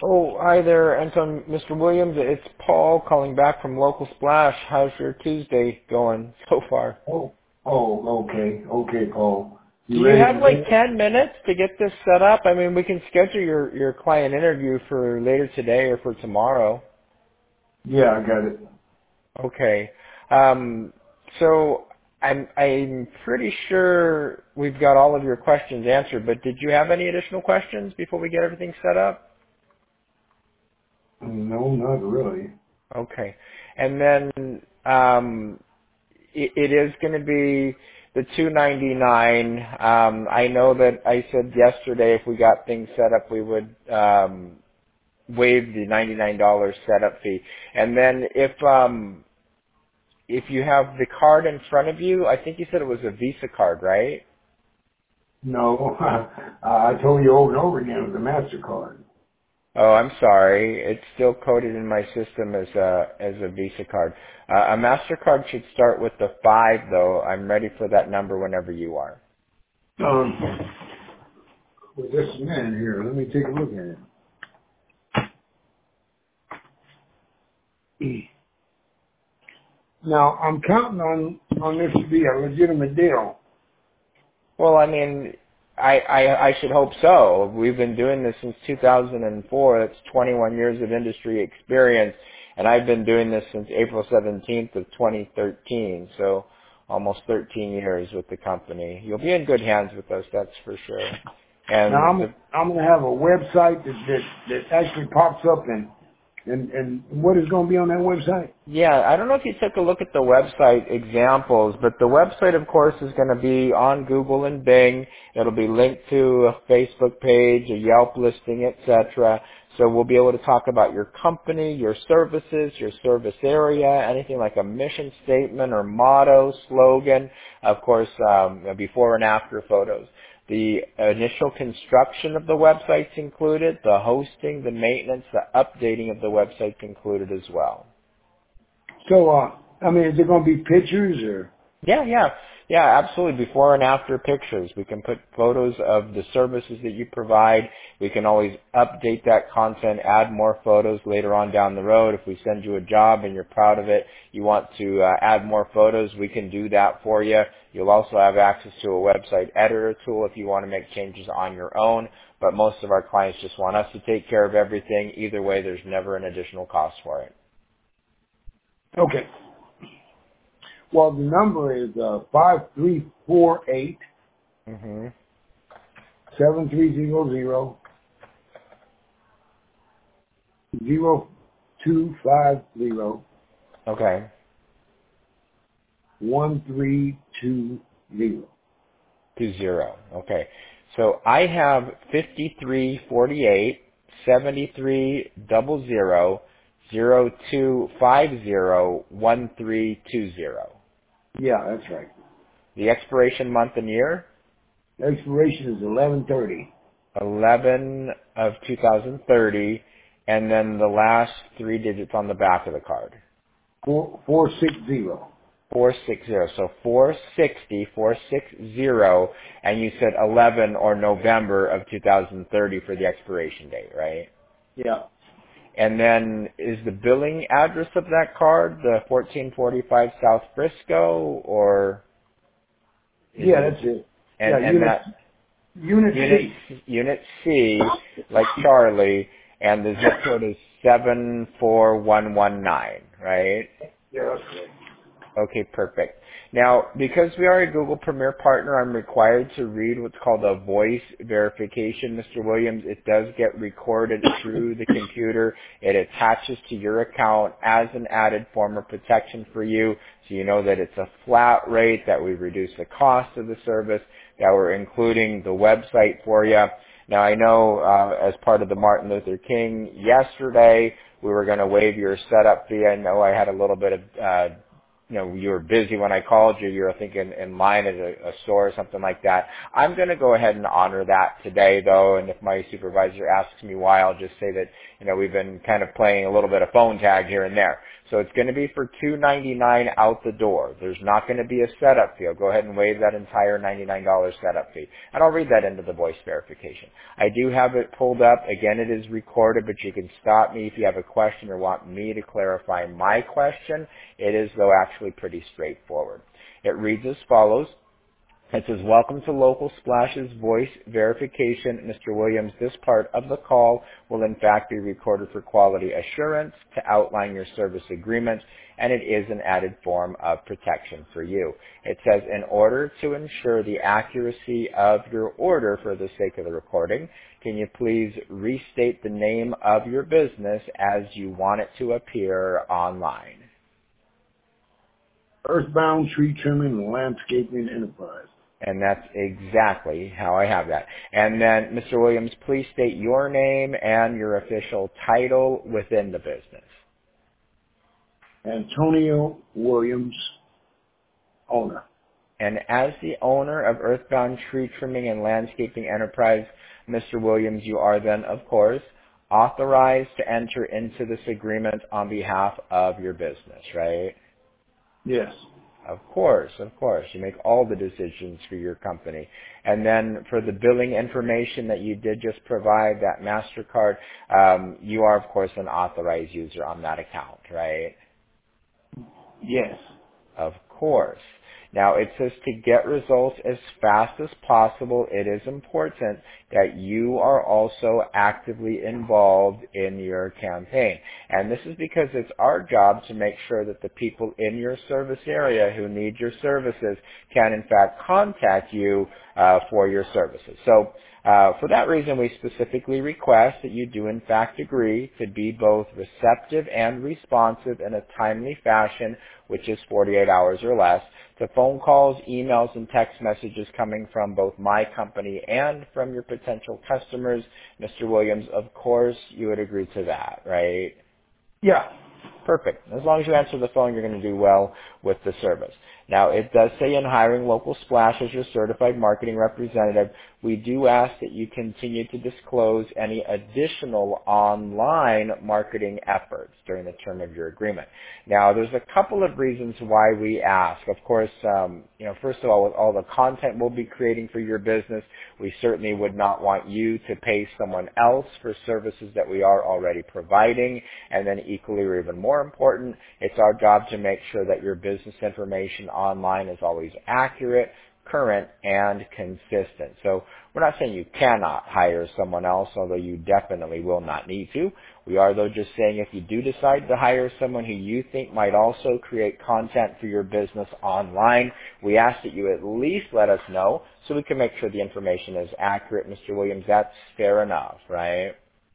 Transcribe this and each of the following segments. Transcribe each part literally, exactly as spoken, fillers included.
Oh, hi there, Anton, Mister Williams. It's Paul calling back from Local Splash. How's your Tuesday going so far? Oh, oh, okay, okay, Paul. Do You you ready have to like go? ten minutes to get this set up? I mean, we can schedule your, your client interview for later today or for tomorrow. Yeah, I got it. Okay. Um, so I'm, I'm pretty sure we've got all of your questions answered, but did you have any additional questions before we get everything set up? No, not really. Okay. And then, um, it, it is going to be the two ninety-nine. Um, I know that I said yesterday if we got things set up, we would um, waive the ninety-nine dollars setup fee. And then if um, if you have the card in front of you, I think you said it was a Visa card, right? No, I told you over and over again it was a MasterCard. Oh, I'm sorry. It's still coded in my system as a as a Visa card. Uh, a Mastercard should start with the five, though. I'm ready for that number whenever you are. Um, well, just a minute here. Let me take a look at it. Now, I'm counting on, on this to be a legitimate deal. Well, I mean, I, I I should hope so. We've been doing this since two thousand four. That's twenty-one years of industry experience, and I've been doing this since April seventeenth of twenty thirteen. So almost thirteen years with the company. You'll be in good hands with us, that's for sure. Now, And I'm, the I'm going to have a website that, that, that actually pops up and, and, and what is going to be on that website? Yeah, I don't know if you took a look at the website examples, but the website, of course, is going to be on Google and Bing. It'll be linked to a Facebook page, a Yelp listing, et cetera. So we'll be able to talk about your company, your services, your service area, anything like a mission statement or motto, slogan, of course, um, before and after photos. The initial construction of the website's included, the hosting, the maintenance, the updating of the website's included as well. So, uh, I mean, is it going to be pictures or? Yeah, yeah, yeah, absolutely. Before and after pictures. We can put photos of the services that you provide. We can always update that content, add more photos later on down the road. If we send you a job and you're proud of it, you want to uh, add more photos, we can do that for you. You'll also have access to a website editor tool if you want to make changes on your own. But most of our clients just want us to take care of everything. Either way, there's never an additional cost for it. Okay. Well, the number is uh, five three four eight hmm seven three zero zero zero two five zero Okay. one three two zero. To zero. Okay. So I have fifty-three forty-eight seventy-three double zero zero two five zero one three two zero. Yeah, that's right. The expiration month and year, Expiration is eleven thirty. eleven of two thousand thirty, and then the last three digits on the back of the card. Four four six zero. four sixty. So four sixty, four sixty, and you said eleven or November of two thousand thirty for the expiration date, right? Yeah. And then is the billing address of that card the fourteen forty-five South Frisco, or is Yeah, it a, that's it. and, Yeah, and unit that unit unit, C. unit C, like Charlie, and the zip code is seven four one one nine, right? Yeah, that's right. Okay, perfect. Now, because we are a Google Premier partner, I'm required to read what's called a voice verification, Mister Williams. It does get recorded through the computer. It attaches to your account as an added form of protection for you, so you know that it's a flat rate, that we reduce the cost of the service, that we're including the website for you. Now, I know uh, as part of the Martin Luther King yesterday, we were going to waive your setup fee. I know I had a little bit of uh, you know, you were busy when I called you. You were, I think, in, in line at a, a store or something like that. I'm going to go ahead and honor that today, though, and if my supervisor asks me why, I'll just say that, you know, we've been kind of playing a little bit of phone tag here and there. So it's going to be for two ninety-nine out the door. There's not going to be a setup fee. I'll go ahead and waive that entire ninety-nine dollars setup fee. And I'll read that into the voice verification. I do have it pulled up. Again, it is recorded, but you can stop me if you have a question or want me to clarify my question. It is, though, actually pretty straightforward. It reads as follows. It says, welcome to Local Splash's voice verification. Mister Williams, this part of the call will in fact be recorded for quality assurance to outline your service agreement, and it is an added form of protection for you. It says, in order to ensure the accuracy of your order for the sake of the recording, can you please restate the name of your business as you want it to appear online? Earthbound Tree Trimming and Landscaping Enterprise. And that's exactly how I have that. And then, Mister Williams, please state your name and your official title within the business. Antonio Williams, owner. And as the owner of Earthbound Tree Trimming and Landscaping Enterprise, Mister Williams, you are then, of course, authorized to enter into this agreement on behalf of your business, right? Yes. Of course, of course. You make all the decisions for your company. And then for the billing information that you did just provide, that MasterCard, um, you are, of course, an authorized user on that account, right? Yes. Of course. Now, it says to get results as fast as possible, it is important that you are also actively involved in your campaign. And this is because it's our job to make sure that the people in your service area who need your services can, in fact, contact you uh, for your services. So, uh, for that reason, we specifically request that you do, in fact, agree to be both receptive and responsive in a timely fashion, which is forty-eight hours or less, to phone calls, emails, and text messages coming from both my company and from your potential customers. Mister Williams, of course, you would agree to that, right? Yeah. Perfect. As long as you answer the phone, you're going to do well with the service. Now, it does say in hiring Local Splash as your certified marketing representative, we do ask that you continue to disclose any additional online marketing efforts during the term of your agreement. Now, there's a couple of reasons why we ask. Of course, um, you know, first of all, with all the content we'll be creating for your business, we certainly would not want you to pay someone else for services that we are already providing. And then equally or even more important, it's our job to make sure that your business information online is always accurate, current, and consistent. So we're not saying you cannot hire someone else, although you definitely will not need to. We are, though, just saying if you do decide to hire someone who you think might also create content for your business online, we ask that you at least let us know so we can make sure the information is accurate. Mister Williams, that's fair enough, right?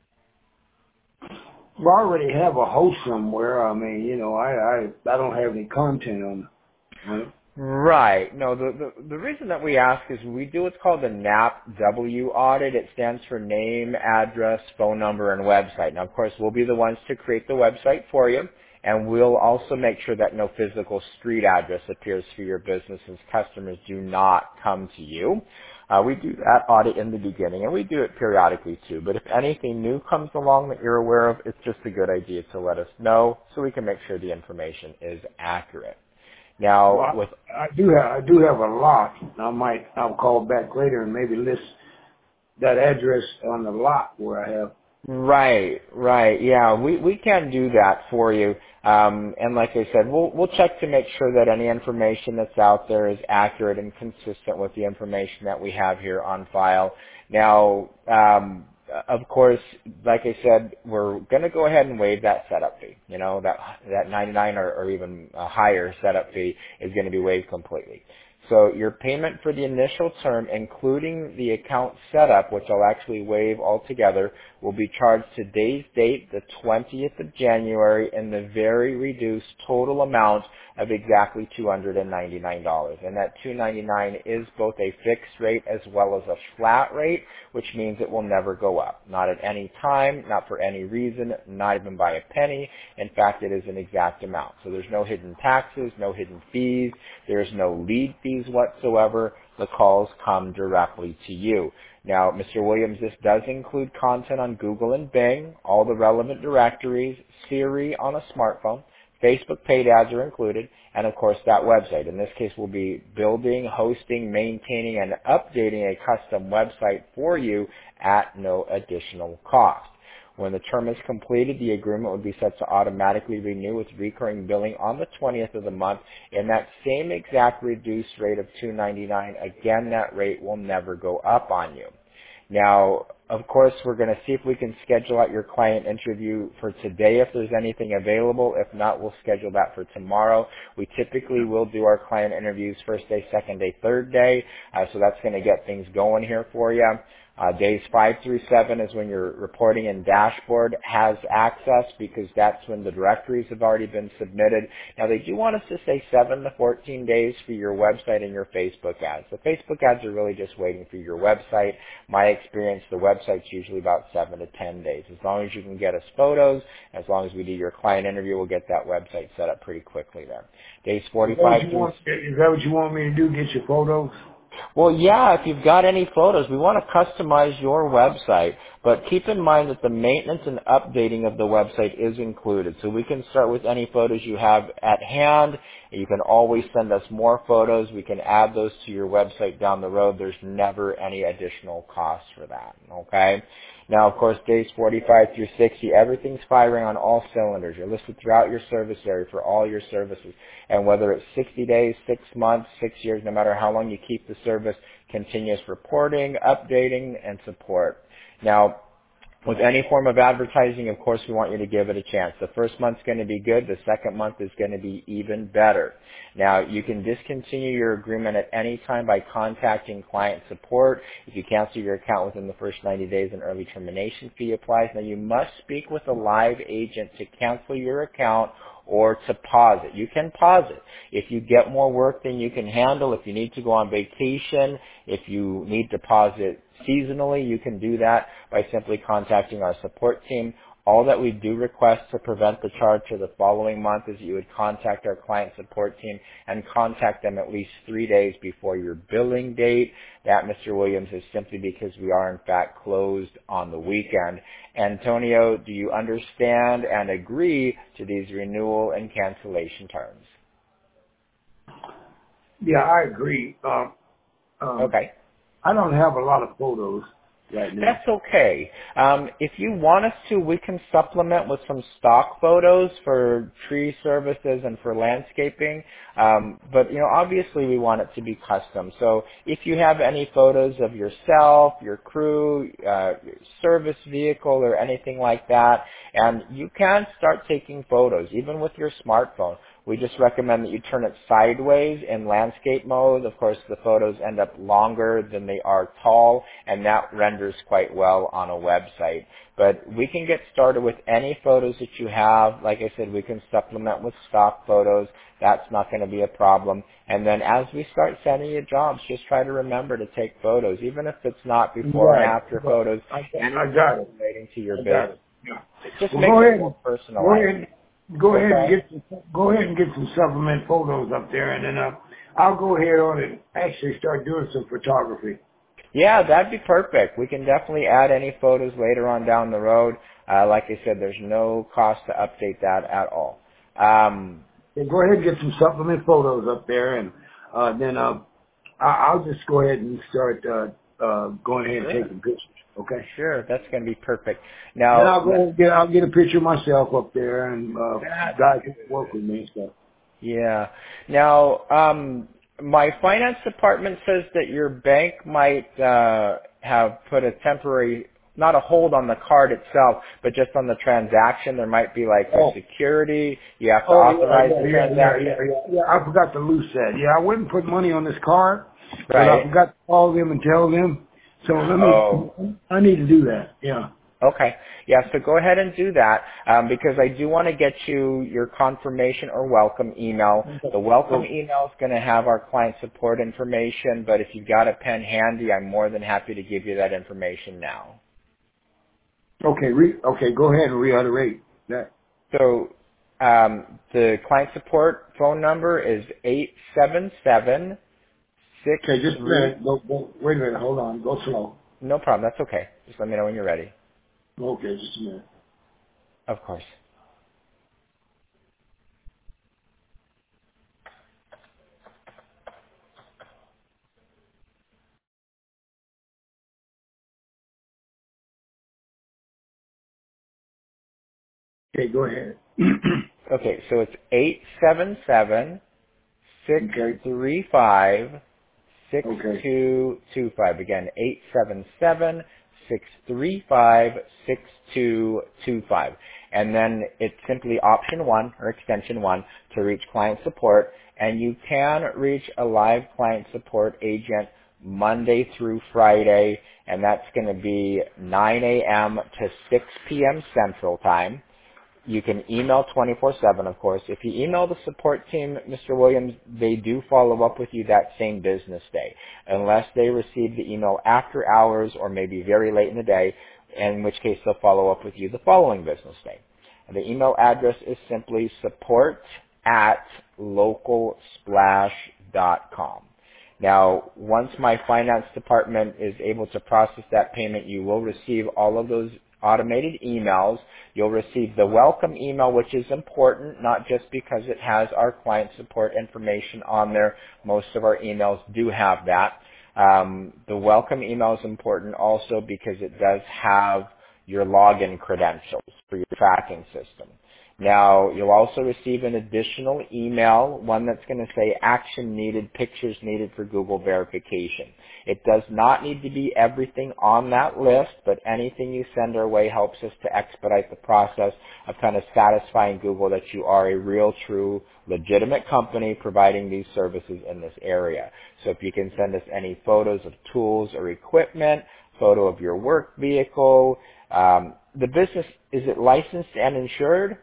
We already have a host somewhere. I mean, you know, I I, I don't have any content on it. Right. No, the, the the reason that we ask is we do what's called the N A P W audit. It stands for name, address, phone number, and website. Now, of course, we'll be the ones to create the website for you, and we'll also make sure that no physical street address appears for your business as customers do not come to you. Uh, we do that audit in the beginning, and we do it periodically too. But if anything new comes along that you're aware of, it's just a good idea to let us know so we can make sure the information is accurate. Now, Well, with I, I do have I do have a lot. I might I'll call back later and maybe list that address on the lot where I have. Right, right, yeah, we we can do that for you. Um, and like I said, we'll we'll check to make sure that any information that's out there is accurate and consistent with the information that we have here on file. Now, um, of course, like I said, we're going to go ahead and waive that setup fee. You know, that that ninety-nine or, or even a higher setup fee is going to be waived completely. So your payment for the initial term, including the account setup, which I'll actually waive altogether, will be charged today's date, the twentieth of January, in the very reduced total amount of exactly two hundred ninety-nine dollars. And that two hundred ninety-nine dollars is both a fixed rate as well as a flat rate, which means it will never go up. Not at any time, not for any reason, not even by a penny. In fact, it is an exact amount. So there's no hidden taxes, no hidden fees, there's no lead fees whatsoever. The calls come directly to you. Now, Mister Williams, this does include content on Google and Bing, all the relevant directories, Siri on a smartphone, Facebook paid ads are included, and of course that website. In this case, we'll be building, hosting, maintaining, and updating a custom website for you at no additional cost. When the term is completed, the agreement would be set to automatically renew with recurring billing on the twentieth of the month in that same exact reduced rate of two ninety-nine. Again, that rate will never go up on you. Now, of course, we're going to see if we can schedule out your client interview for today if there's anything available. If not, we'll schedule that for tomorrow. We typically will do our client interviews first day, second day, third day, uh, so that's going to get things going here for you. Uh, days five through seven is when your reporting and dashboard has access because that's when the directories have already been submitted. Now they do want us to say seven to fourteen days for your website and your Facebook ads. The Facebook ads are really just waiting for your website. My experience, the website's usually about seven to ten days. As long as you can get us photos, as long as we do your client interview, we'll get that website set up pretty quickly there. Days forty-five Is that what you through want, is that what you want me to do, get your photos? Well, yeah, if you've got any photos, we want to customize your website, but keep in mind that the maintenance and updating of the website is included. So we can start with any photos you have at hand. You can always send us more photos. We can add those to your website down the road. There's never any additional cost for that, okay? Now, of course, days forty-five through sixty, everything's firing on all cylinders. You're listed throughout your service area for all your services. And whether it's sixty days, six months, six years, no matter how long you keep the service, continuous reporting, updating, and support. Now, with any form of advertising, of course, we want you to give it a chance. The first month's going to be good. The second month is going to be even better. Now, you can discontinue your agreement at any time by contacting client support. If you cancel your account within the first ninety days, an early termination fee applies. Now, you must speak with a live agent to cancel your account or to pause it. You can pause it. If you get more work than you can handle, if you need to go on vacation, if you need to pause it seasonally, you can do that by simply contacting our support team. All that we do request to prevent the charge for the following month is that you would contact our client support team and contact them at least three days before your billing date. That, Mister Williams, is simply because we are in fact closed on the weekend. Antonio, do you understand and agree to these renewal and cancellation terms? Yeah, I agree. Um, um, Okay. I don't have a lot of photos right now. That's okay. Um, if you want us to, we can supplement with some stock photos for tree services and for landscaping. Um, but, you know, obviously we want it to be custom. So if you have any photos of yourself, your crew, uh, your service vehicle, or anything like that, and you can start taking photos, even with your smartphone. We just recommend that you turn it sideways in landscape mode. Of course, the photos end up longer than they are tall, and that renders quite well on a website. But we can get started with any photos that you have. Like I said, we can supplement with stock photos. That's not going to be a problem. And then as we start sending you jobs, just try to remember to take photos, even if it's not before and Right. after photos, I, and I got it. relating to your I got business. it. Yeah. It just Well, makes go it ahead. more Go personalized. ahead. Go ahead and Okay? get some, go ahead and get some supplement photos up there, and then uh, I'll go ahead on and actually start doing some photography. Yeah, that'd be perfect. We can definitely add any photos later on down the road. Uh, like I said, there's no cost to update that at all. Um, So go ahead and get some supplement photos up there, and uh, then uh, I, I'll just go ahead and start uh, uh, going ahead and sure, taking pictures. Okay. sure, that's going to be perfect. Then Now, I'll go ahead and get I'll get a picture of myself up there, and uh, that's guys can work with me and stuff. yeah. Now, um, my finance department says that your bank might uh, have put a temporary, not a hold on the card itself, but just on the transaction. There might be like for Oh. security, you have to Oh yeah, authorize yeah, the yeah, yeah, transaction. yeah, yeah. Yeah, I forgot to lose that. Yeah, I wouldn't put money on this card, but I Right. forgot to call them and tell them. So let Oh. me. I need to do that. Yeah. Okay. Yeah, so go ahead and do that um, because I do want to get you your confirmation or welcome email. The welcome email is going to have our client support information, but if you've got a pen handy, I'm more than happy to give you that information now. Okay. Re- okay. Go ahead and reiterate that. So um, the client support phone number is eight seven seven six Okay. Just a three. minute. Go, go. Wait a minute. Hold on. Go slow. No problem. That's okay. Just let me know when you're ready. Okay. Just a minute. Of course. Okay, go ahead. Okay, so it's eight seven seven six Okay, three five six okay. two two five. Again, eight seven seven six three five six two two five. And then it's simply option one or extension one to reach client support. And you can reach a live client support agent Monday through Friday, and that's going to be nine a.m. to six p.m. Central Time. You can email twenty-four seven, of course. If you email the support team, Mister Williams, they do follow up with you that same business day, unless they receive the email after hours or maybe very late in the day, in which case they'll follow up with you the following business day. And the email address is simply support at local splash dot com. Now, once my finance department is able to process that payment, you will receive all of those automated emails. You'll receive the welcome email, which is important, not just because it has our client support information on there. Most of our emails do have that. Um, the welcome email is important also because it does have your login credentials for your tracking system. Now, you'll also receive an additional email, one that's going to say action needed, pictures needed for Google verification. It does not need to be everything on that list, but anything you send our way helps us to expedite the process of kind of satisfying Google that you are a real, true, legitimate company providing these services in this area. So if you can send us any photos of tools or equipment, photo of your work vehicle, um, the business, is it licensed and insured?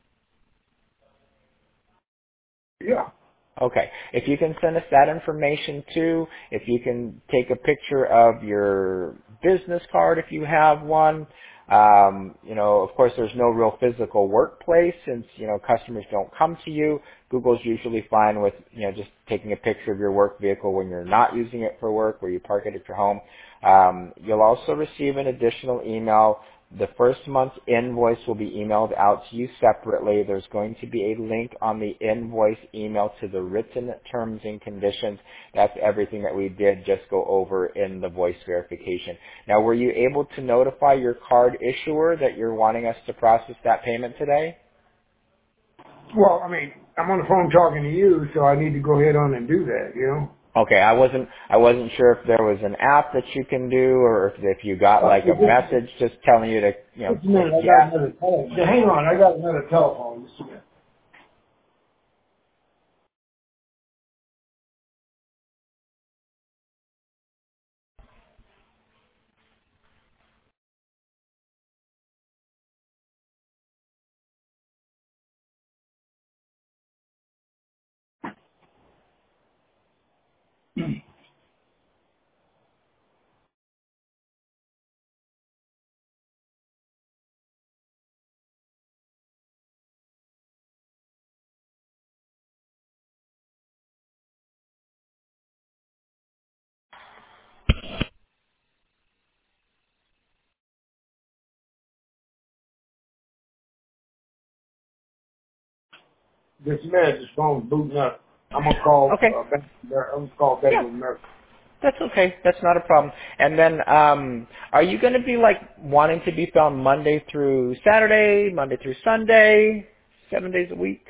Yeah. Okay. If you can send us that information too, if you can take a picture of your business card if you have one. Um, you know, of course there's no real physical workplace since, you know, customers don't come to you. Google's usually fine with, you know, just taking a picture of your work vehicle when you're not using it for work, where you park it at your home. Um, you'll also receive an additional email. The first month's invoice will be emailed out to you separately. There's going to be a link on the invoice email to the written terms and conditions. That's everything that we did just go over in the voice verification. Now, were you able to notify your card issuer that you're wanting us to process that payment today? Well, I mean, I'm on the phone talking to you, so I need to go ahead on and do that, you know? Okay, I wasn't I wasn't sure if there was an app that you can do or if if you got Uh, like a just, message just telling you to, you know, just a minute, say I got yes. another telephone. Hang on, I got another telephone. Just a minute. Just a minute, this phone's booting up. I'm gonna call, Okay. uh, Bank, I'm gonna call Bank Yeah. of America. That's okay. That's not a problem. And then, um, are you going to be like wanting to be found Monday through Saturday, Monday through Sunday, seven days a week,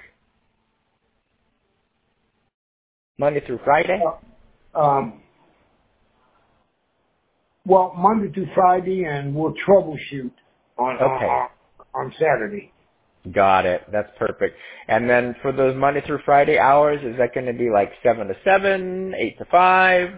Monday through Friday? Uh, um, well, Monday through Friday, and we'll troubleshoot on, on, Okay. on, on Saturday. Got it. That's perfect. And then for those Monday through Friday hours, is that going to be like seven to seven, eight to five,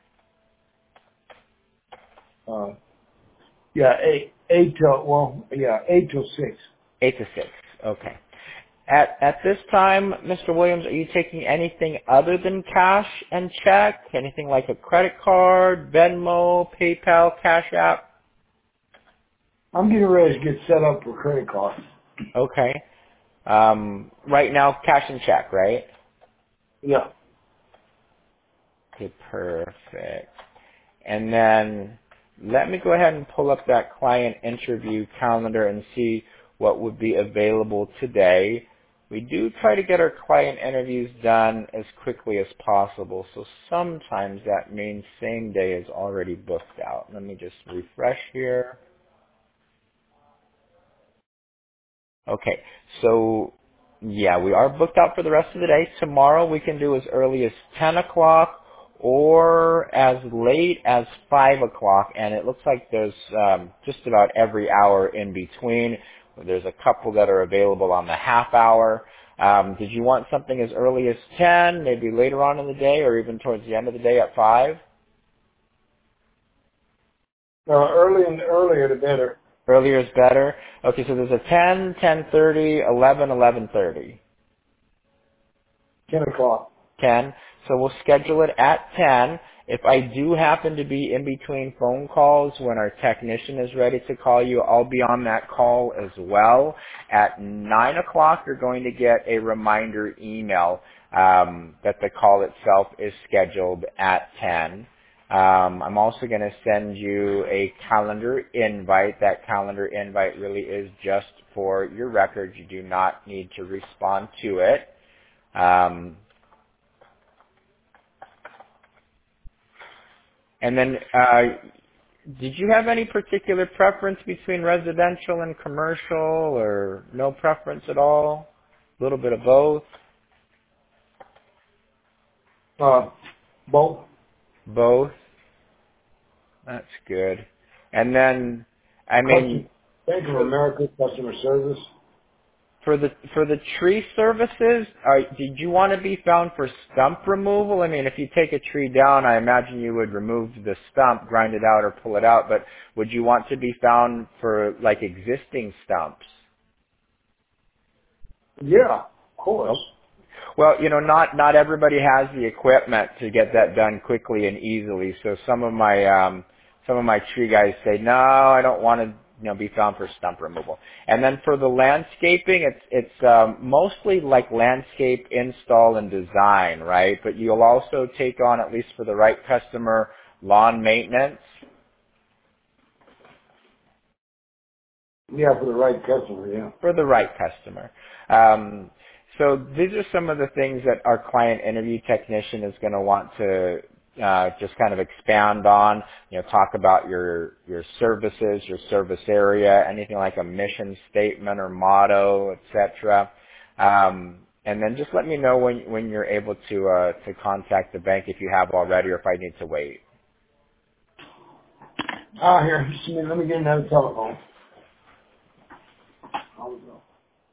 Uh, yeah, eight, eight till, well, yeah, eight till six. eight to six? Okay. At at this time, Mister Williams, are you taking anything other than cash and check? Anything like a credit card, Venmo, PayPal, Cash App? I'm getting ready to get set up for credit card. Okay. Um, right now, cash and check, right? Yeah. Okay, perfect. And then let me go ahead and pull up that client interview calendar and see what would be available today. We do try to get our client interviews done as quickly as possible, so sometimes that means same day is already booked out. Let me just refresh here. Okay, so yeah, we are booked out for the rest of the day. Tomorrow we can do as early as ten o'clock or as late as five o'clock, and it looks like there's um, just about every hour in between. There's a couple that are available on the half hour. Um, did you want something as early as ten, maybe later on in the day, or even towards the end of the day at five? Uh, early and earlier the better. Earlier is better. Okay, so there's a ten, ten thirty, eleven, eleven thirty. ten o'clock. ten. So we'll schedule it at ten. If I do happen to be in between phone calls when our technician is ready to call you, I'll be on that call as well. At nine o'clock, you're going to get a reminder email um, that the call itself is scheduled at ten. Um, I'm also going to send you a calendar invite. That calendar invite really is just for your records. You do not need to respond to it. Um, And then, uh, did you have any particular preference between residential and commercial, or no preference at all? A little bit of both? Uh, both. Both? That's good. And then, I Custom, mean, Bank of for, America customer service. for the for the tree services, uh, did you want to be found for stump removal? I mean, if you take a tree down, I imagine you would remove the stump, grind it out, or pull it out. But would you want to be found for like existing stumps? Yeah, of course. Oh, well, you know, not not everybody has the equipment to get that done quickly and easily. So some of my um, some of my tree guys say, no, I don't want to, you know, be found for stump removal. And then for the landscaping, it's it's um, mostly like landscape install and design, right? But you'll also take on, at least for the right customer, lawn maintenance. Yeah, for the right customer, yeah. For the right customer. Um, so these are some of the things that our client interview technician is going to want to uh, just kind of expand on. You know, talk about your your services, your service area, anything like a mission statement or motto, et cetera. Um, and then just let me know when when you're able to uh, to contact the bank if you have already, or if I need to wait. Ah, here, just a minute, let me get another telephone. Here we go.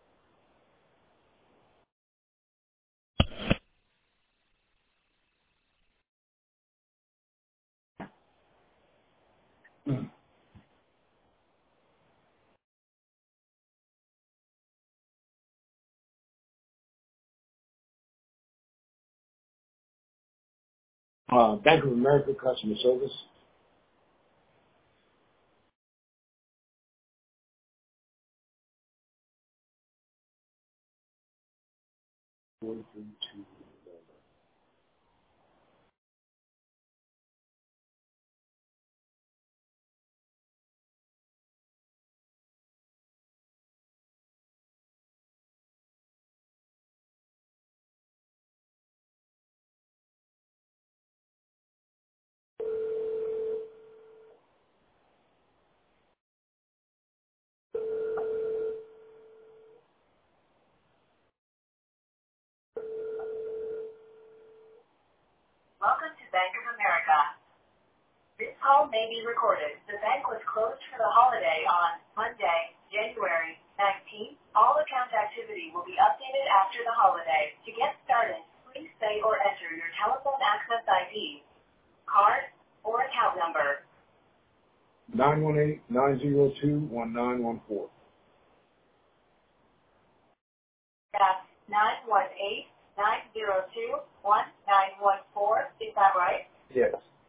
Uh, Bank of America customer service. Welcome to Bank of America. This call may be recorded. The bank was closed for the holiday on Monday, January nineteenth. All account activity will be updated after the holiday. To get started, please say or enter your telephone access I D, card, or account number. nine one eight, nine zero two, one nine one four. That's nine one eight, nine zero two, one nine one four. Is that right? Yes.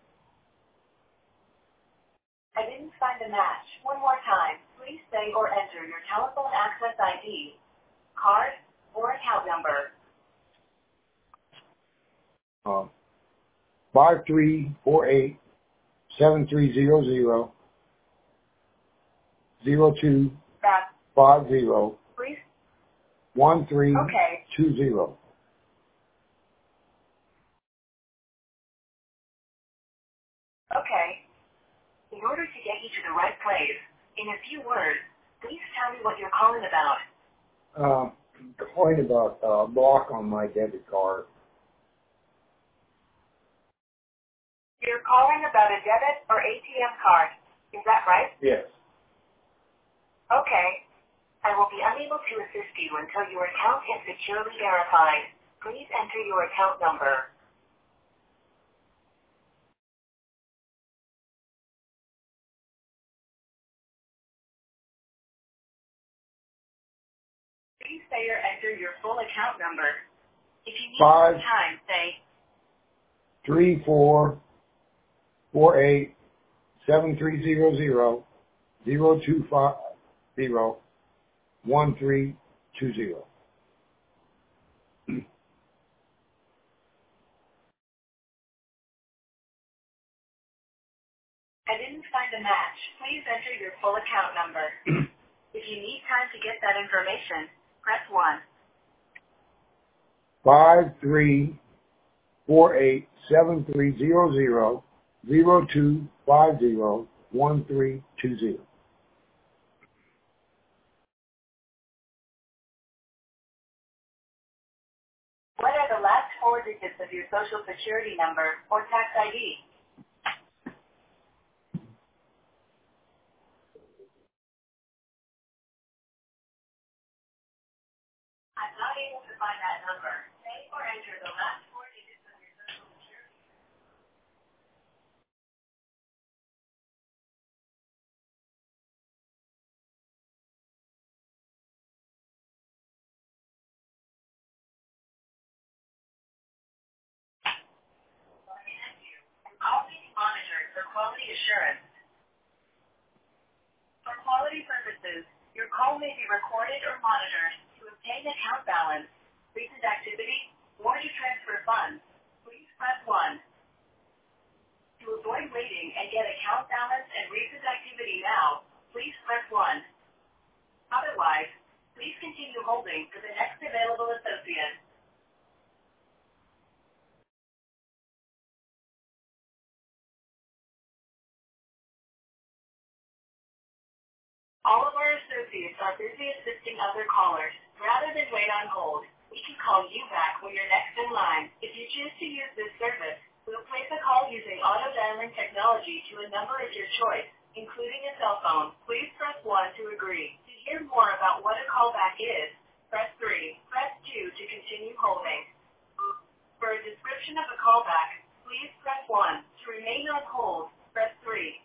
I didn't find a match. One more time. Please say or enter your telephone access I D, card, or account number. Uh, five three four eight, seven three zero zero, zero two That's five zero, please. one three Okay. two zero. Okay. In order to get you to the right place, in a few words, please tell me what you're calling about. Uh, complain about a uh, block on my debit card. You're calling about a debit or A T M card. Is that right? Yes. Okay. I will be unable to assist you until your account is securely verified. Please enter your account number. Please say or enter your full account number. If you need Five. more time, say Three four four eight seven three zero zero zero two five zero one three two zero. I didn't find a match. Please enter your full account number. If you need time to get that information, press one. Five three four eight seven three zero zero zero two five zero one three two zero. What are the last four digits of your social security number or tax I D? I'm not able to find that number. Say or enter the last four digits of your social security. Call may be monitored for quality assurance. For quality purposes, your call may be recorded or monitored to obtain account balance, recent activity, or to transfer funds. Please press one. To avoid waiting and get account balance and recent activity now, please press one. Otherwise, please continue holding for the next available associate. All of our associates are busy assisting other callers. Rather than wait on hold, we can call you back when you're next in line. If you choose to use this service, we'll place a call using auto-dialing technology to a number of your choice, including a cell phone. Please press one to agree. To hear more about what a callback is, press three. Press two to continue holding. For a description of a callback, please press one. To remain on hold, press three.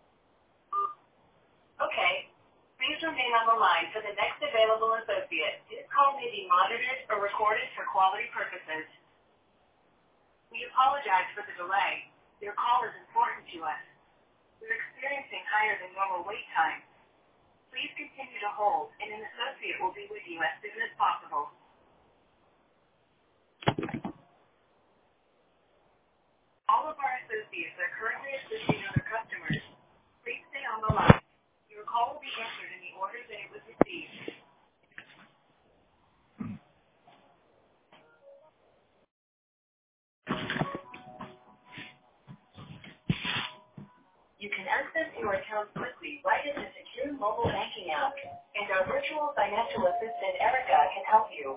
Okay. Please remain on the line for the next available associate. This call may be monitored or recorded for quality purposes. We apologize for the delay. Your call is important to us. We're experiencing higher than normal wait time. Please continue to hold, and an associate will be with you as soon as possible. All of our associates are currently assisting other customers. Please stay on the line. Your call will be answered in the order that it was received. You can access your account quickly right in the secure mobile banking app, and our virtual financial assistant, Erica, can help you.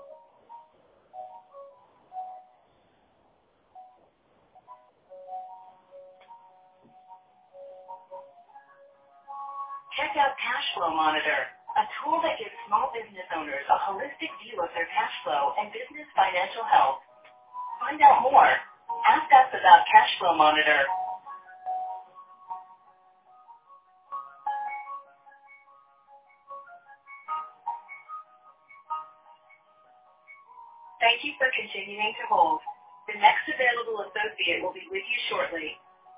Check out Cash Flow Monitor, a tool that gives small business owners a holistic view of their cash flow and business financial health. Find out more. Ask us about Cash Flow Monitor. Thank you for continuing to hold. The next available associate will be with you shortly.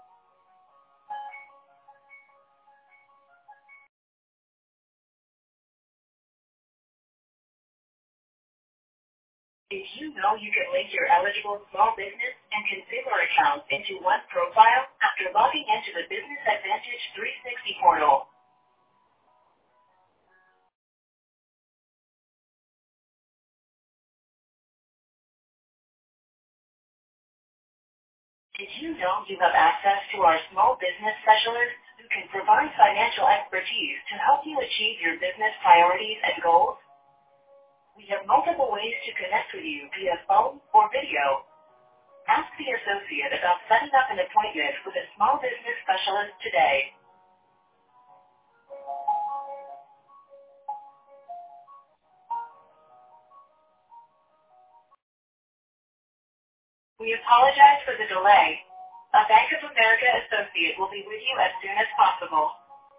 Did you know you can link your eligible small business and consumer accounts into one profile after logging into the Business Advantage three sixty portal? Did you know you have access to our small business specialists who can provide financial expertise to help you achieve your business priorities and goals? We have multiple ways to connect with you via phone or video. Ask the associate about setting up an appointment with a small business specialist today. We apologize for the delay. A Bank of America associate will be with you as soon as possible.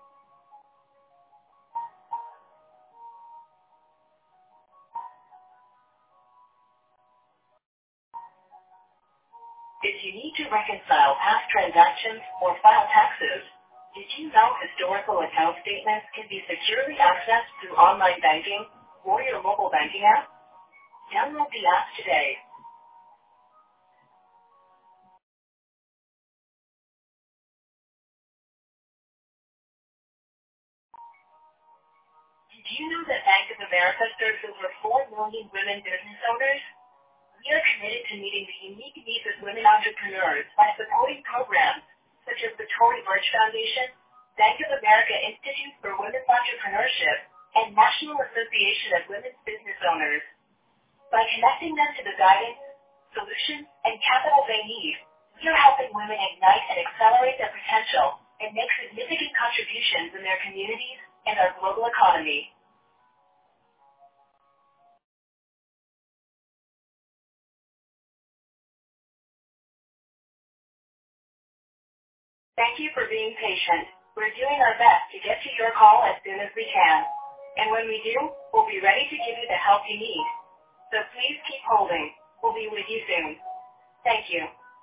If you need to reconcile past transactions or file taxes, did you know historical account statements can be securely accessed through online banking or your mobile banking app? Download the app today. Did you know that Bank of America serves over four million women business owners? We are committed to meeting the unique needs of women entrepreneurs by supporting programs such as the Tory Burch Foundation, Bank of America Institute for Women's Entrepreneurship, and National Association of Women's Business Owners. By connecting them to the guidance, solutions, and capital they need, we are helping women ignite and accelerate their potential and make significant contributions in their communities and our global economy. Thank you for being patient. We're doing our best to get to your call as soon as we can. And when we do, we'll be ready to give you the help you need. So please keep holding. We'll be with you soon. Thank you.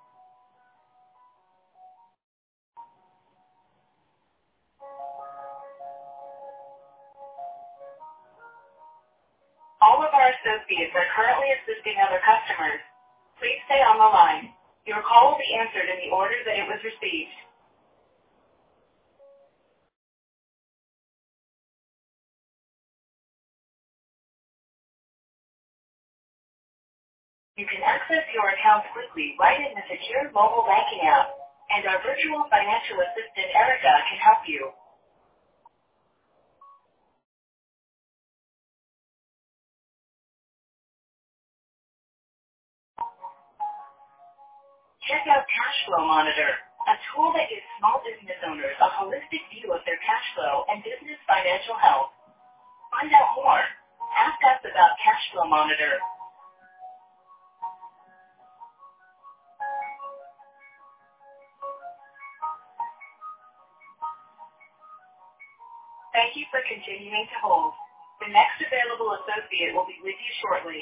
All of our associates are currently assisting other customers. Please stay on the line. Your call will be answered in the order that it was received. You can access your account quickly right in the secure mobile banking app, and our virtual financial assistant, Erica, can help you. Check out Cash Flow Monitor, a tool that gives small business owners a holistic view of their cash flow and business financial health. Find out more. Ask us about Cash Flow Monitor. Thank you for continuing to hold. The next available associate will be with you shortly.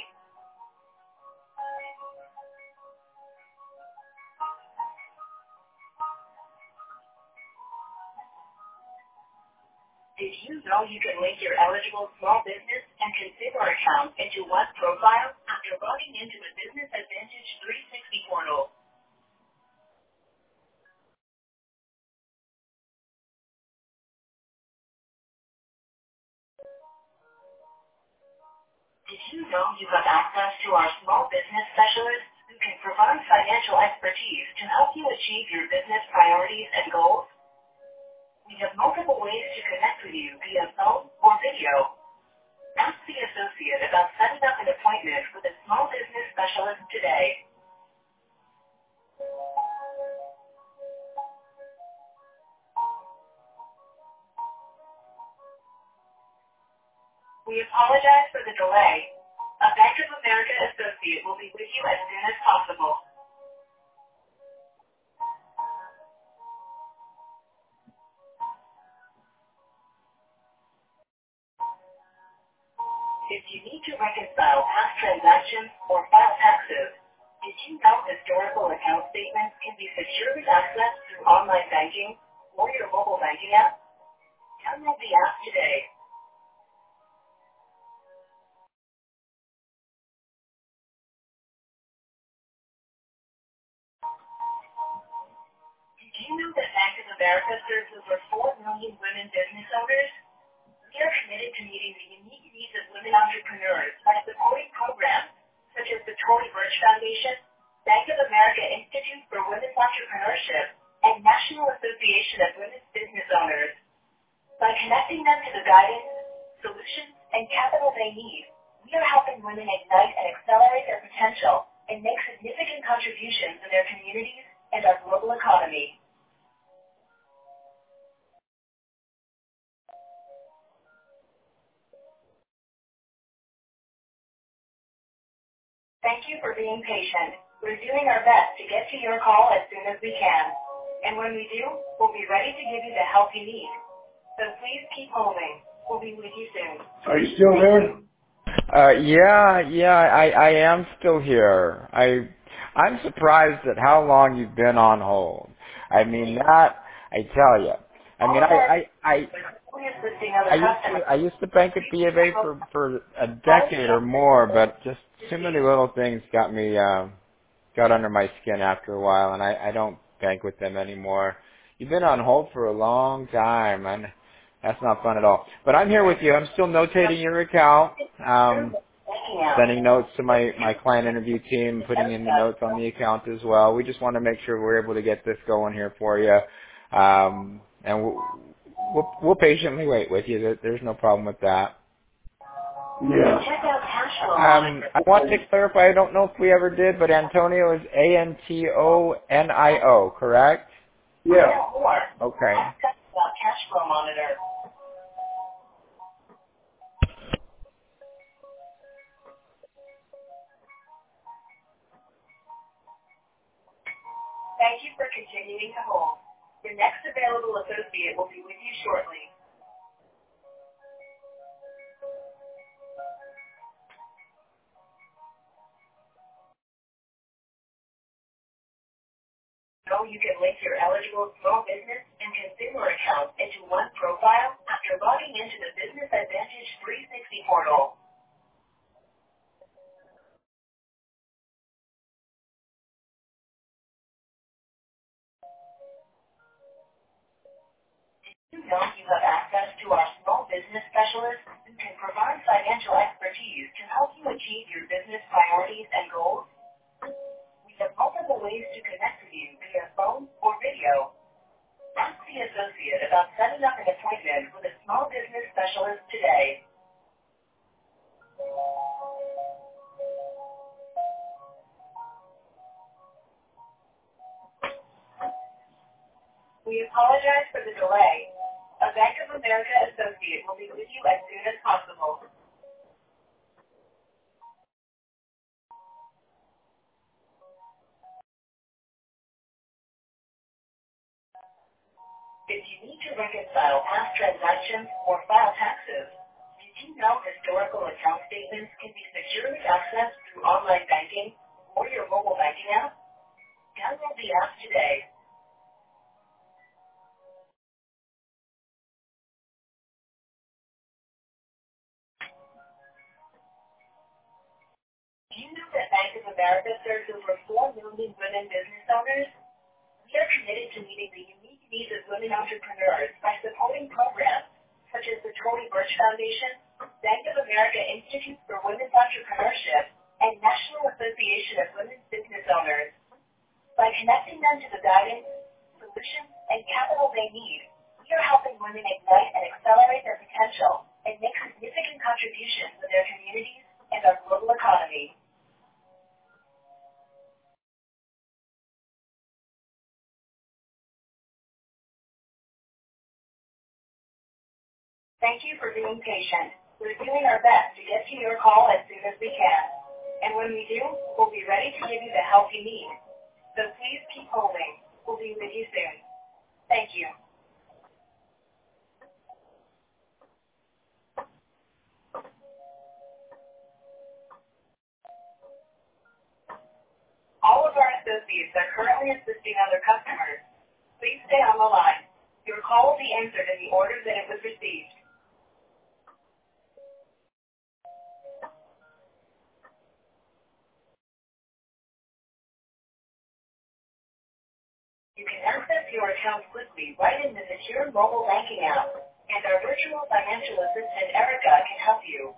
Did you know you can link your eligible small business and consumer account into one profile after logging into a Business Advantage three sixty portal? Did you know you have access to our small business specialists who can provide financial expertise to help you achieve your business priorities and goals? We have multiple ways to connect with you via phone or video. Ask the associate about setting up an appointment with a small business specialist today. We apologize for the delay. A Bank of America associate will be with you as soon as possible. If you need to reconcile past transactions or file taxes, did you know historical account statements can be securely accessed through online banking or your mobile banking app? Download the app today. Did you know that Bank of America serves over four million women business owners? We are committed to meeting the unique needs of women entrepreneurs by supporting programs such as the Tory Burch Foundation, Bank of America Institute for Women's Entrepreneurship, and National Association of Women's Business Owners. By connecting them to the guidance, solutions, and capital they need, We are helping women ignite and accelerate their potential and make significant contributions in their communities and our global economy. Thank you for being patient. We're doing our best to get to your call as soon as we can. And when we do, we'll be ready to give you the help you need. So please keep holding. We'll be with you soon. Are you still there? Uh, yeah, yeah, I, I am still here. I, I'm surprised at how long you've been on hold. I mean, that, I tell you. I mean, I, I, I, I used to, I used to bank at B of A for, for a decade or more, but just too many little things got me, uh, got under my skin after a while, and I, I don't bank with them anymore. You've been on hold for a long time, and that's not fun at all. But I'm here with you. I'm still notating your account, um, sending notes to my, my client interview team, putting in the notes on the account as well. We just want to make sure we're able to get this going here for you. Um, and we'll, we'll, we'll patiently wait with you. There- There's no problem with that. Yeah. Um, I want to clarify, I don't know if we ever did, but Antonio is A N T O N I O, correct? Yeah. Okay. Cash flow monitor. Thank you for continuing to hold. Your next available associate will be with you shortly. Know you can link your eligible small business and consumer accounts into one profile after logging into the Business Advantage three sixty portal. You know you have access to our small business specialists who can provide financial expertise to help you achieve your business priorities and goals. We have multiple ways to connect with you via phone or video. Ask the associate about setting up an appointment with a small business specialist today. We apologize for the delay. A Bank of America associate will be with you as soon as possible. If you need to reconcile past transactions or file taxes, did you know historical account statements can be securely accessed through online banking or your mobile banking app? Download the app today. Do you know that Bank of America serves over four million women business owners? We are committed to meeting the unique needs of women entrepreneurs by supporting programs such as the Tory Burch Foundation, Bank of America Institute for Women's Entrepreneurship, and National Association of Women's Business Owners. By connecting them to the guidance, solutions, and capital they need, we are helping women ignite and accelerate their potential and make significant contributions to their communities and our global economy. Thank you for being patient. We're doing our best to get to your call as soon as we can. And when we do, we'll be ready to give you the help you need. So please keep holding. We'll be with you soon. Thank you. All of our associates are currently assisting other customers. Please stay on the line. Your call will be answered in the order that it was received. You can access your account quickly right in the secure mobile banking app, and our virtual financial assistant, Erica, can help you.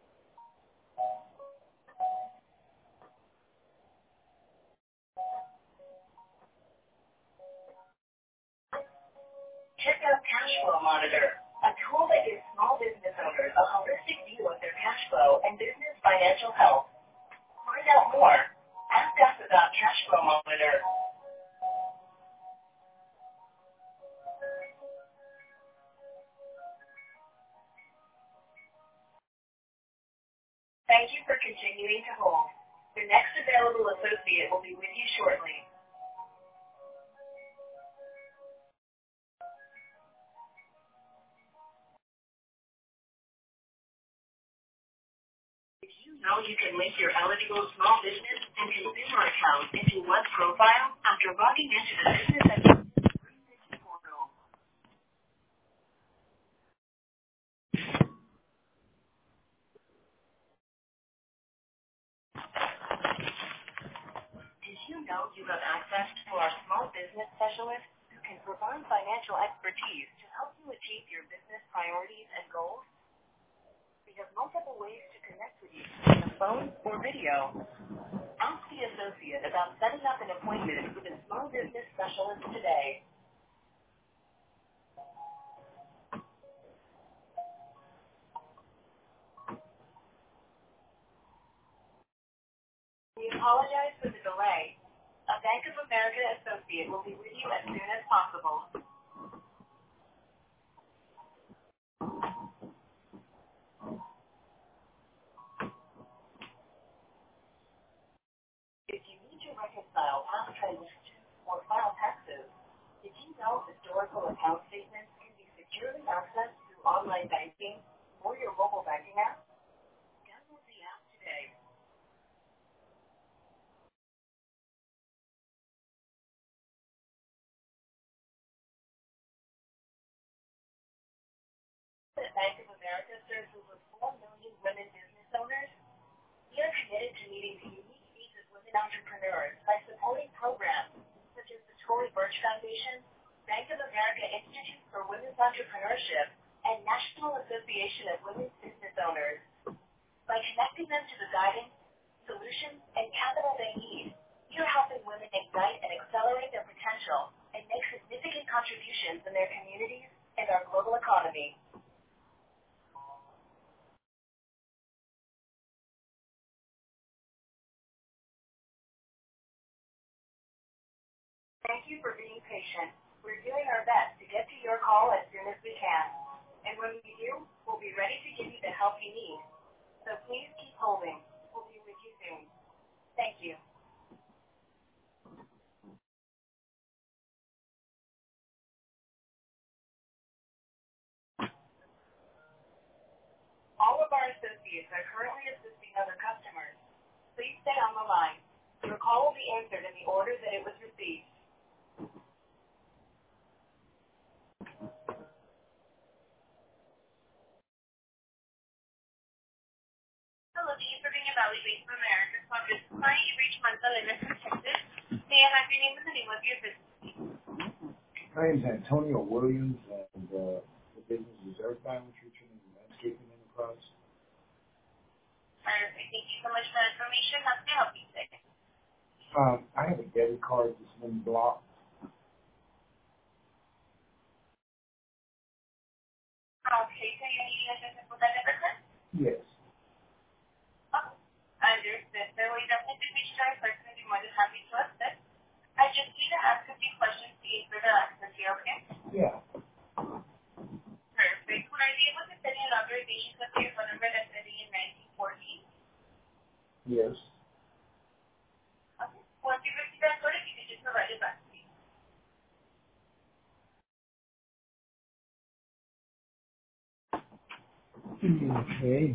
Check out Cash Flow Monitor, a tool that gives small business owners a holistic view of their cash flow and business financial help. Find out more. Ask us about Cash Flow Monitor. Thank you for continuing to hold. The next available associate will be with you shortly. Did you know you can link your eligible small business and consumer account into one profile after logging into the business administration portal? Did you know you have access to our small business specialist who can provide financial expertise to help you achieve your business priorities and goals? We have multiple ways to connect with you on the phone or video. Ask the associate about setting up an appointment with a small business specialist today. We apologize for the delay. A Bank of America associate will be with you as soon as possible. If you need to reconcile past transactions or file taxes, did you know historical account statements can be securely accessed through online banking or your mobile banking app? Download the app today. The Bank of America serves over four million women business owners. We are committed to meeting the unique needs of women entrepreneurs by supporting programs such as the Tory Burch Foundation, Bank of America Institute for Women's Entrepreneurship, and National Association of Women's Business Owners. By connecting them to the guidance, solutions, and capital they need, we are helping women ignite and accelerate their potential and make significant contributions in their communities and our global economy. Thank you for being patient. We're doing our best to get to your call as soon as we can. And when we do, we'll be ready to give you the help you need. So please keep holding. We'll be with you soon. Thank you. All of our associates are currently assisting other customers. Please stay on the line. Your call will be answered in the order that it was received. Hello, thank you for being evaluated from America's Public Client. You reached Martha Lena from Texas. May I have your name and the name of your business? My name is Antonio Williams, and uh, the business is Earthbound Nutrition and Landscaping Enterprise. Perfect. Thank you so much for that information. How can I help you today? Um, I have a debit card that's been blocked. Okay, so you need assistance with that debit card? Yes. Oh, understood. So we definitely did reach out person and be more than happy to assist. I just need to ask a few questions to gain further access here, okay? Yeah. Perfect. Would I be able to send you an authorization code to your phone number that's ending in nineteen fourteen? Yes. Okay. Once you receive that code, if you could just provide it back to me. Okay.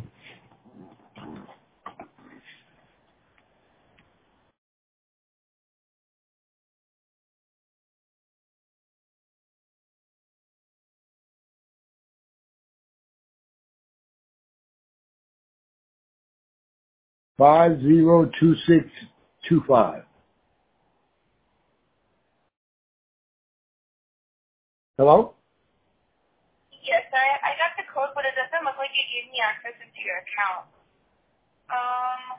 Five zero two six two five. Hello? Yes, I, I got the code, but it doesn't look like you gave me access into your account. Um,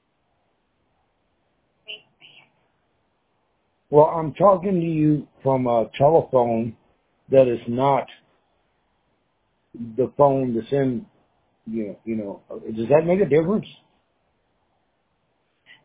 let me see. Well, I'm talking to you from a telephone that is not the phone that's in, you know, you know, does that make a difference?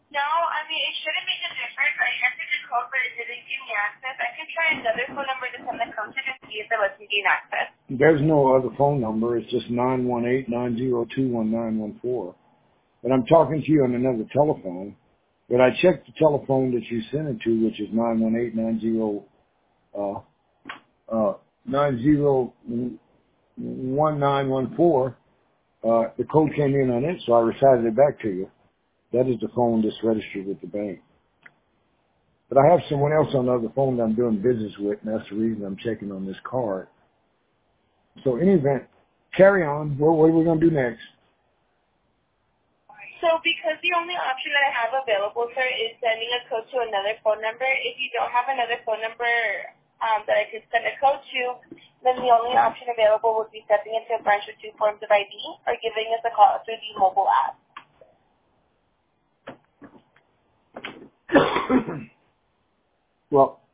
No, I mean, it shouldn't make a difference. I entered the code, but it didn't give me access. I can try another phone number to send the code to to see if it lets me gain access. There's no other phone number. It's just nine one eight, nine zero two, one nine one four. And I'm talking to you on another telephone. But I checked the telephone that you sent it to, which is nine one eight, nine zero, uh, uh, nine zero one nine one four. Uh, the code came in on it, so I recited it back to you. That is the phone that's registered with the bank. But I have someone else on the other phone that I'm doing business with, and that's the reason I'm checking on this card. So in any event, carry on. What, what are we going to do next? So because the only option that I have available, sir, is sending a code to another phone number. If you don't have another phone number um, that I could send a code to, then the only option available would be stepping into a branch with two forms of I D or giving us a call through the mobile app. Well,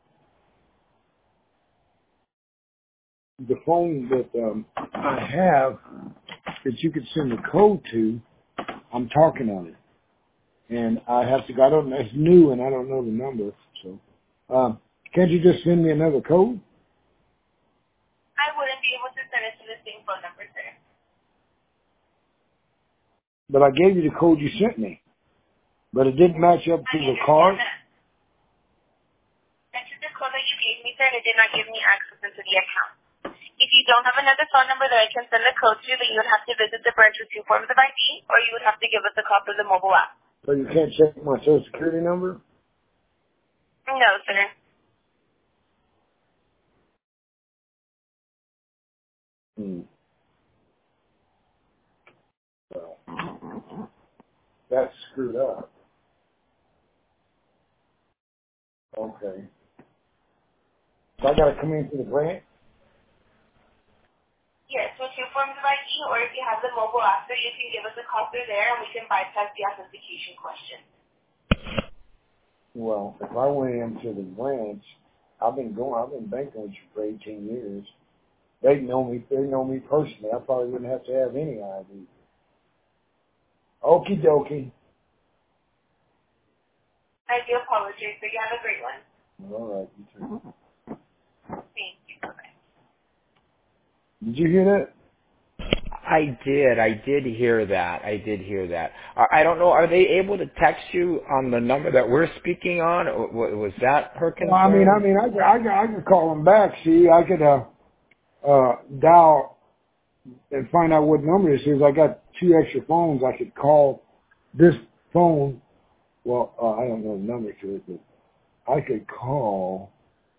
the phone that um, I have that you could send the code to, I'm talking on it. And I have to, I don't know, it's new and I don't know the number. So, um, can't you just send me another code? I wouldn't be able to send it to the same phone number, sir. But I gave you the code you sent me. But it didn't match up to I the card. understand that. That's the code that you gave me, sir, and it did not give me access into the account. If you don't have another phone number that I can send the code to, then you would have to visit the branch with two forms of I D, or you would have to give us a call through the mobile app. So you can't check my social security number? No, sir. Hmm. Well, that's screwed up. Okay. So I gotta come into the branch? Yes, with two forms of I D, or if you have the mobile app, sir, you can give us a call through there, and we can bypass the authentication question. Well, if I went into the branch, I've been going, I've been banking with you for eighteen years. They know me, they know me personally. I probably wouldn't have to have any I D. Okie dokie. I do apologize, so you have a great one. All right, you too. Thank you. Bye-bye. Did you hear that? I did. I did hear that. I did hear that. I I don't know. Are they able to text you on the number that we're speaking on? Or wa- Was that her concern? Well, I mean, I mean, I could, I could, I could call them back. See, I could uh, uh, dial and find out what number this is. I got two extra phones. I could call this phone. Well, uh, I don't know the number to it, but I could call.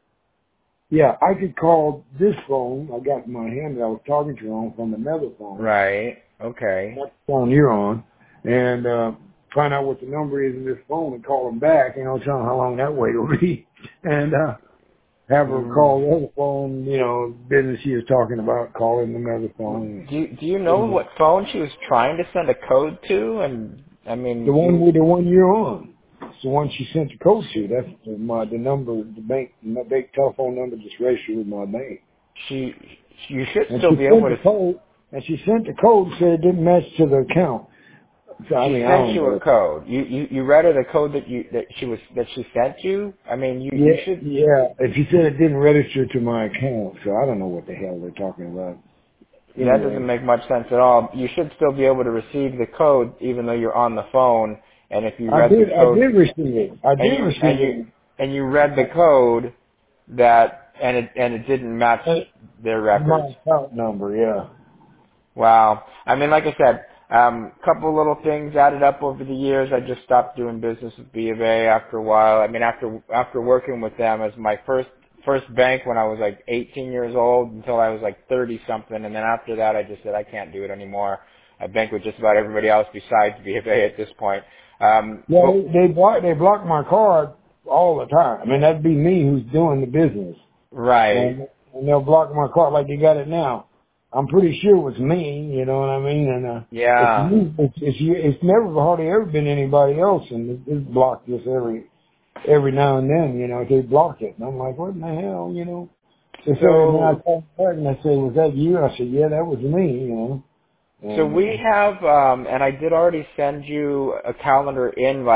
Yeah, I could call this phone I got in my hand that I was talking to you on from another phone. Right. Okay. That's the phone you're on. And uh, find out what the number is in this phone and call them back. You know, tell them how long that wait will be. And uh, have her Mm. call the other phone, you know, business she was talking about, calling another phone. Do you, Do you know Mm. what phone she was trying to send a code to? And I mean, The one you, with the one you're on. It's the one she sent the code to. That's the, my the number, the bank, my bank telephone number just registered with my bank. she you should And still she be sent able the to. code, and she sent the code said it didn't match to the account. So I She mean, I sent don't you a know. code. You, you you read her the code that you that she was that she sent you. I mean, you you Yeah, should. yeah. And she said it didn't register to my account, so I don't know what the hell they're talking about. That doesn't Anyway, make much sense at all. You should still be able to receive the code even though you're on the phone. And if you I read the did, I code did receive it. I and did you receive and you it. and you read the code that and it and it didn't match their records. My account number, yeah. Wow. I mean, like I said, um, couple little things added up over the years. I just stopped doing business with B of A after a while. I mean, after after working with them as my first first bank when I was like eighteen years old until I was like thirty something, and then after that, I just said I can't do it anymore. I bank with just about everybody else besides B of A at this point. Um, Yeah, but they, they block, they block my card all the time. I mean, that'd be me who's doing the business. right, And, and they'll block my card like they got it now. I'm pretty sure it was me, you know what I mean? And, uh, it's yeah. me, it's, it's, it's never hardly ever been anybody else, and it, it's blocked this every, every now and then, you know, they block it. And I'm like, what in the hell, you know? They say, and then I So called back and I say, was that you? I said, yeah, that was me, you know. So And, we uh, have, um, and I did already send you a calendar invite.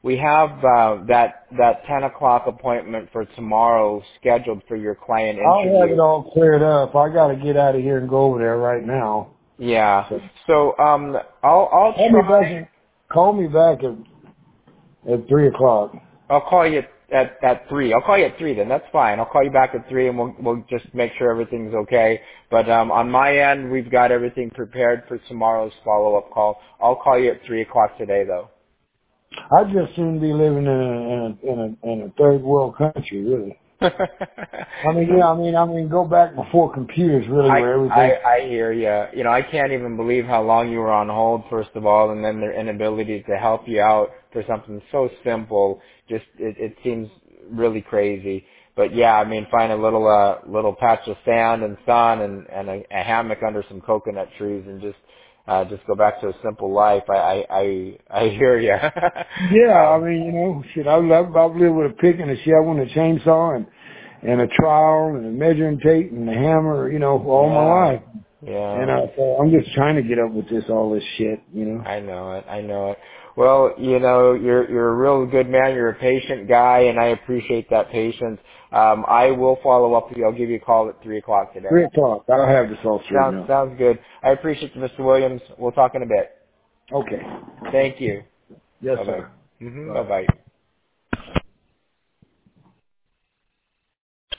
we have uh, that that ten o'clock appointment for tomorrow scheduled for your client I'll have interview. it all cleared up. I got to get out of here and go over there right now. Yeah. So, So um, I'll I'll call me try. back. Call me back at at three o'clock. I'll call you at at three. I'll call you at three. Then that's fine. I'll call you back at three, and we'll we'll just make sure everything's okay. But um, on my end, we've got everything prepared for tomorrow's follow up call. I'll call you at three o'clock today, though. I'd just soon be living in a in a in a, in a third world country, really. I mean, yeah, I mean, I mean, go back before computers, really, I where I everything. I hear you. You know, I can't even believe how long you were on hold, first of all, and then their inability to help you out for something so simple. Just it, it seems really crazy. But yeah, I mean, find a little uh little patch of sand and sun and and a, a hammock under some coconut trees and just uh just go back to a simple life. I I I, I hear you. Yeah, I um, mean, you know, shit, I've lived, I've lived with a pick and a shovel and a chainsaw and and a trowel and a measuring tape and a hammer, you know, all my yeah, life. yeah. And uh, so I'm just trying to get up with this, all this shit, you know. I know it. I know it. Well, you know, you're you're a real good man. You're a patient guy, and I appreciate that patience. Um, I will follow up with you. I'll give you a call at three o'clock today. Three o'clock. I'll have this all straightened Sounds out. sounds good. I appreciate you, Mister Williams. We'll talk in a bit. Okay. Thank you. Yes, Bye bye. sir. Mhm. Bye Bye. bye.